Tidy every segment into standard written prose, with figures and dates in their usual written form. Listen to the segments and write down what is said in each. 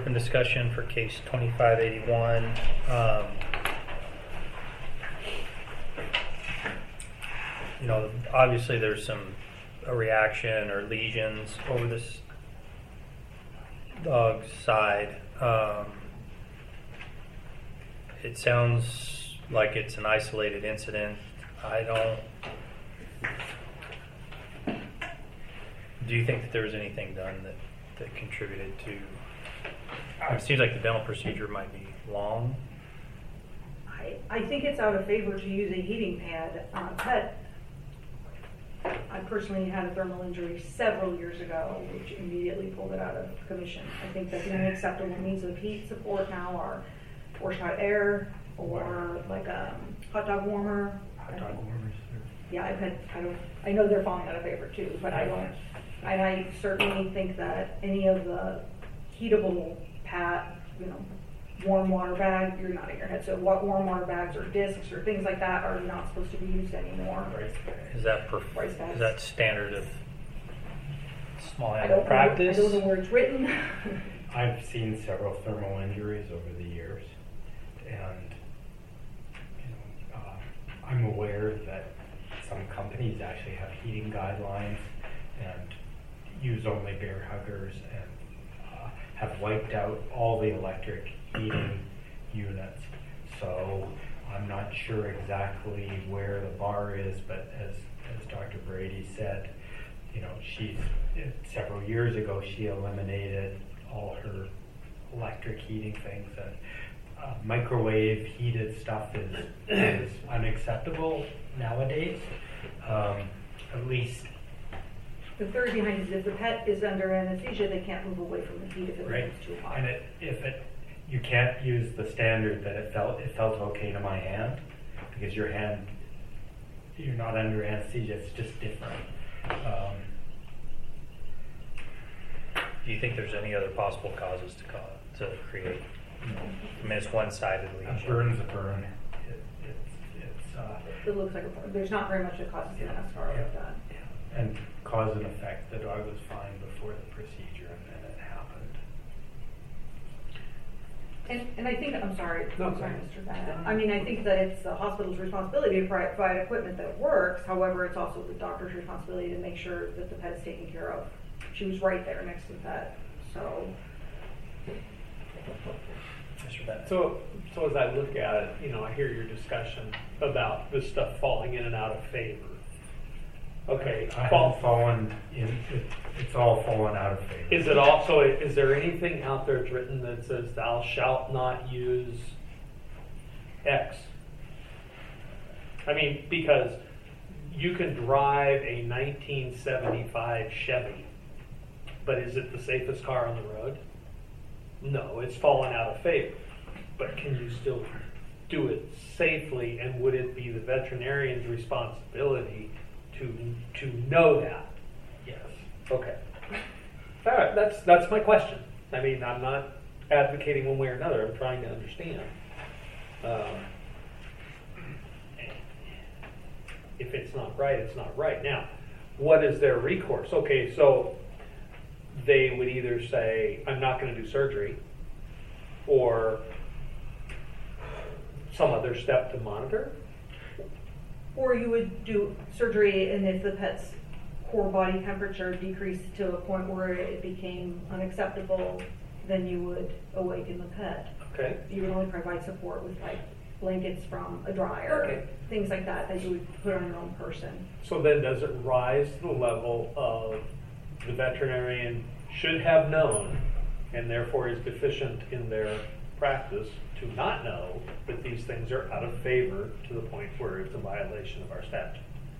open discussion for case 2581. Obviously there's a reaction or lesions over this dog's side. It sounds like it's an isolated incident. Do you think that there was anything done that contributed to? It seems like the dental procedure might be long. I think it's out of favor to use a heating pad on a pet. I personally had a thermal injury several years ago, which immediately pulled it out of commission. I think that the unacceptable means of heat support now are forced hot air or like a hot dog warmer. Hot dog warmers. Yeah, I know they're falling out of favor too, but I don't. And I certainly think that any of the heatable warm water bags, you're nodding your head, so warm water bags or discs or things like that are not supposed to be used anymore. Is that standard of small I animal don't practice? I don't know where it's written. I've seen several thermal injuries over the years, and I'm aware that some companies actually have heating guidelines and use only bear huggers and have wiped out all the electric heating units. So I'm not sure exactly where the bar is, but as Dr. Brady said, several years ago she eliminated all her electric heating things, and microwave heated stuff is unacceptable nowadays. At least The theory behind it is if the pet is under anesthesia, they can't move away from the heat if it's too hot. And you can't use the standard that it felt okay to my hand, because your hand, you're not under anesthesia, it's just different. Do you think there's any other possible causes to create? It's one-sided lesion. A burn's a burn. It looks like there's not very much that causes an scar like that. And cause and effect. The dog was fine before the procedure, and then it happened. And I think, I'm sorry, Mr. Bennett. No. I mean, I think that it's the hospital's responsibility to provide equipment that works. However, it's also the doctor's responsibility to make sure that the pet is taken care of. She was right there next to the pet, so. Mr. Bennett. So as I look at it, I hear your discussion about this stuff falling in and out of favor. Okay, It's all fallen out of favor. Is it also? Is there anything out there that's written that says "Thou shalt not use X"? I mean, because you can drive a 1975 Chevy, but is it the safest car on the road? No, it's fallen out of favor. But can you still do it safely? And would it be the veterinarian's responsibility to know that? Yes. Okay. All right. That's my question. I mean, I'm not advocating one way or another. I'm trying to understand. If it's not right, it's not right. Now, what is their recourse? Okay, so they would either say, I'm not going to do surgery, or some other step to monitor. Or you would do surgery, and if the pet's core body temperature decreased to a point where it became unacceptable, then you would awaken the pet. Okay. You would only provide support with like blankets from a dryer, Okay. things like that you would put on your own person. So then does it rise to the level of the veterinarian should have known and therefore is deficient in their practice to not know that these things are out of favor to the point where it's a violation of our statute?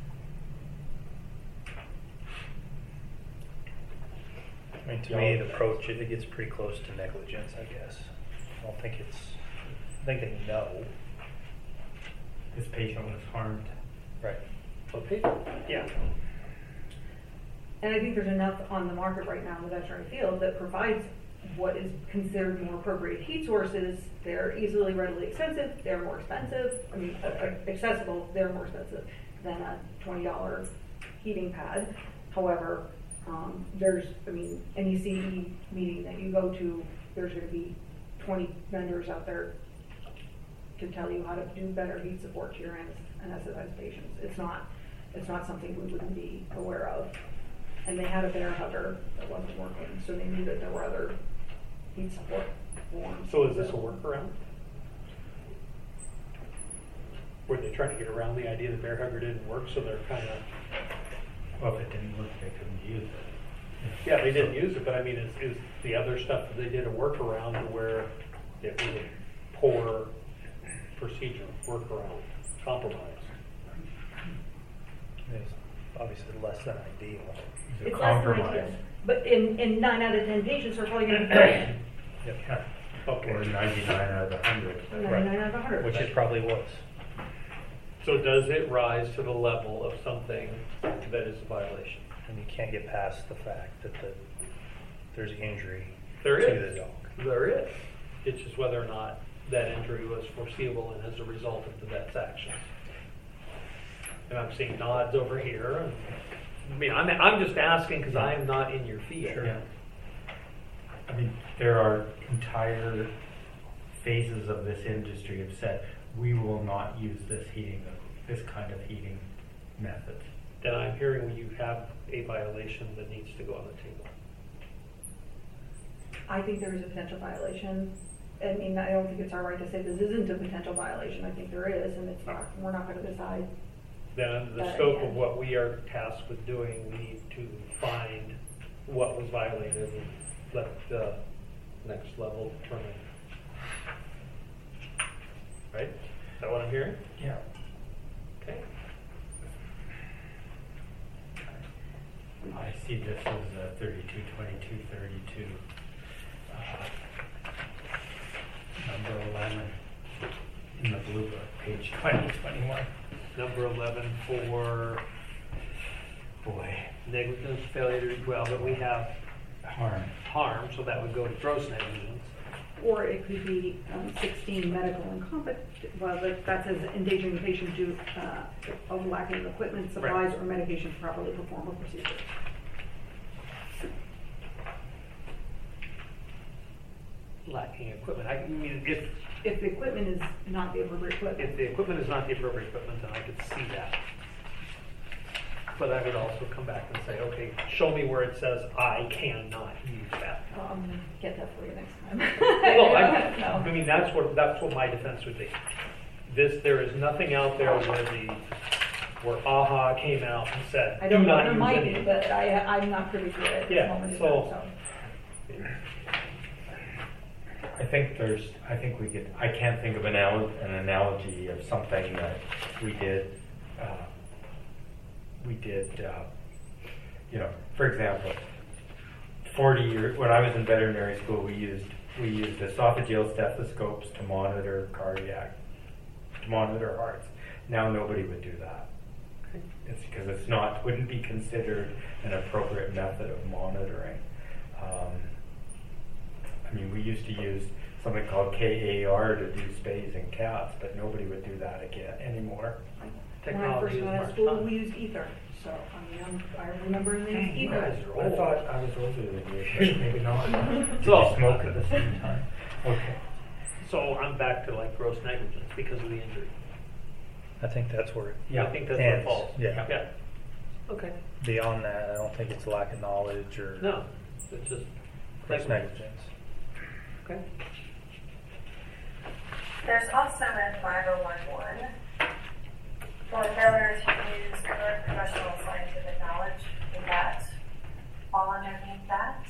I mean, to me, the approach, it gets pretty close to negligence, I guess. I think they know. This patient was harmed. Right. Okay. Yeah. And I think there's enough on the market right now in the veterinary field that provides what is considered more appropriate heat sources. They're easily, readily expensive. They're more expensive. I mean, accessible. They're more expensive than a $20 heating pad. However, There's, I mean, any CE meeting that you go to, there's gonna be 20 vendors out there to tell you how to do better heat support to your anesthetized patients. It's not something we wouldn't be aware of. And they had a bear hugger that wasn't working, so they knew that there were other heat support forms. So is this a workaround? Were they trying to get around the idea that bear hugger didn't work, so they're kind of... Well, if it didn't work, they couldn't use it. Yeah, they didn't use it, but I mean, is the other stuff that they did a workaround to where it was a poor procedure, workaround, compromise? It's obviously less than ideal. It's a It's less than compromise. ideal. But in 9 out of 10 patients are probably gonna fail. Yep. Okay. Or 99 out of 100. 99 out of 100. Which it probably was. So does it rise to the level of something that is a violation? And you can't get past the fact that there's injury There to is. the dog. There is. It's just whether or not that injury was foreseeable and as a result of the vet's actions. And I'm seeing nods over here. And, I mean, I'm just asking because I'm not in your field. Sure. Yeah. I mean, there are entire phases of this industry have said, we will not use this kind of heating method. Then I'm hearing you have a violation that needs to go on the table. I think there is a potential violation. I mean, I don't think it's our right to say this isn't a potential violation. I think there is, and it's not. We're not going to decide. Then under the That scope again. of what we are tasked with doing, we need to find what was violated and let the next level determine. Right? Is that what I'm hearing? Yeah. Okay. I see this as 32, 22, 32. Number 11 in the blue book, page 20, 21. Number 11 for Boy, negligence, failure to, well, but we have harm, so that would go to gross negligence. Or it could be 16 medical incompetence. Well, that says endangering the patient due of lacking equipment, supplies, or medication to properly perform a procedure. Lacking equipment. I mean, If the equipment is not the appropriate if equipment. the equipment is not the appropriate equipment, then I could see that. But I would also come back and say, okay, show me where it says I cannot use that. Get that for you next time. Well, No. I mean, that's what my defense would be. There is nothing out there where AHA came out and said, I do don't know, not there use might any. be, but I'm not privy to it at Yeah, this moment in so- time, I can't think of an analogy of something that we did, for example, 40 years, when I was in veterinary school, we used esophageal stethoscopes to monitor hearts. Now nobody would do that. It's because wouldn't be considered an appropriate method of monitoring. I mean, we used to use something called KAR to do spays in cats, but nobody would do that again anymore. When I first Technology is got out of march school, on. we used ether. So, I mean, I remember the Dang, you ether. guys are I old. thought I was older than you, but maybe not. Did So- you smoke at the same time? Okay. So I'm back to like gross negligence because of the injury. I think that's where it Yeah. I think that's where it ends. falls. Yeah. Yeah. Okay. Beyond that, I don't think it's lack of knowledge or No, it's just gross negligence. Okay. There's also in 5011 for failure to use current professional scientific knowledge. Would that fall underneath that?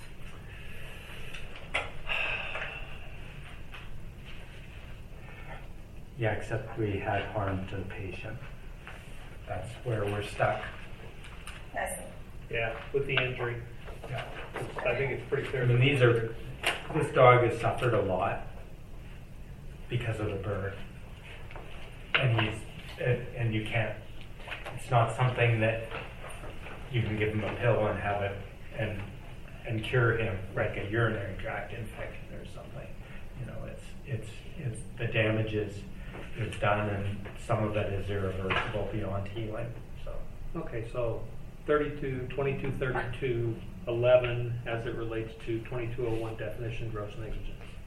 Yeah, except we had harm to the patient. That's where we're stuck. I see. Yeah, with the injury. Yeah. I think it's pretty clear. I mean, this dog has suffered a lot because of the bird. And you can't, it's not something that you can give him a pill and have it and cure him like a urinary tract infection or something. You know, it's the damage is done, and some of it is irreversible beyond healing. So Okay, so 32, 2232, 11 as it relates to 2201 definition gross negligence.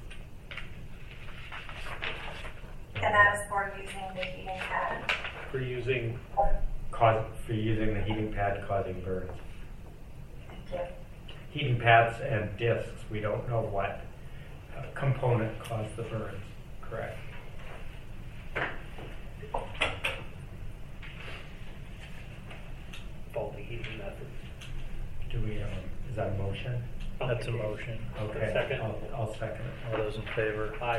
And that is for using the heating pad. For using, For using the heating pad causing burns. Thank you. Heating pads and discs, we don't know what component caused the burns, correct? faulty heating methods. Do we, is that a motion? That's a motion. Okay. Second. I'll second it. All those in favor? Aye.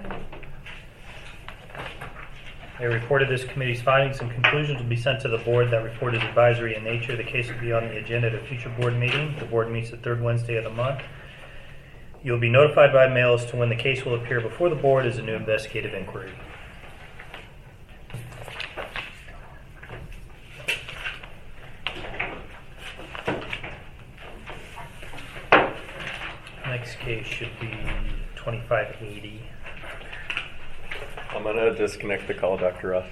A report of this committee's findings and conclusions will be sent to the board. That report is advisory in nature. The case will be on the agenda at a future board meeting. The board meets the third Wednesday of the month. You'll be notified by mail as to when the case will appear before the board as a new investigative inquiry. Next case should be 2580. I'm gonna disconnect the call, Dr. Ruff.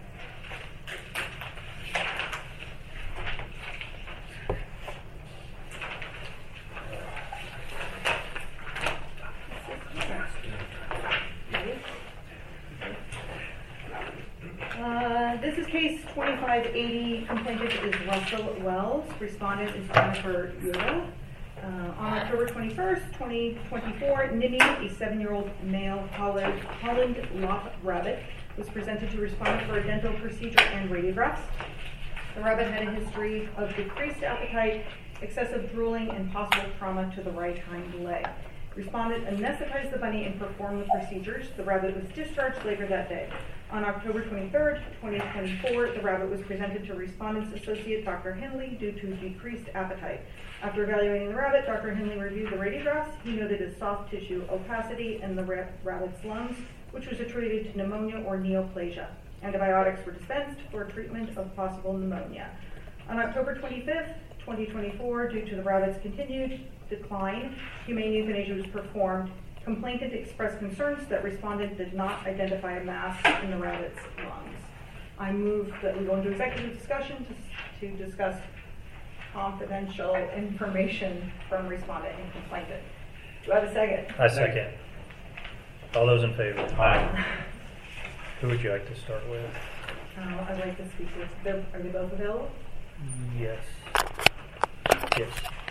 This is case 2580. Complainant is Russell Wells. Respondent is Jennifer Yoda. On October 21st, 2024, Nimmy, a 7-year-old male Holland Lop rabbit, was presented to respondent for a dental procedure and radiographs. The rabbit had a history of decreased appetite, excessive drooling, and possible trauma to the right hind leg. Respondent anesthetized the bunny and performed the procedures. The rabbit was discharged later that day. On October 23rd, 2024, the rabbit was presented to respondent's associate, Dr. Henley, due to decreased appetite. After evaluating the rabbit, Dr. Henley reviewed the radiographs. He noted a soft tissue opacity in the rabbit's lungs, which was attributed to pneumonia or neoplasia. Antibiotics were dispensed for treatment of possible pneumonia. On October 25th, 2024, due to the rabbit's continued decline, humane euthanasia was performed. Complainant expressed concerns that respondent did not identify a mass in the rabbit's lungs. I move that we go into executive discussion to discuss confidential information from respondent and complainant. Do I have a second? I second. All those in favor? Aye. Who would you like to start with? I'd like to speak with, are they both available? Yes. Yes.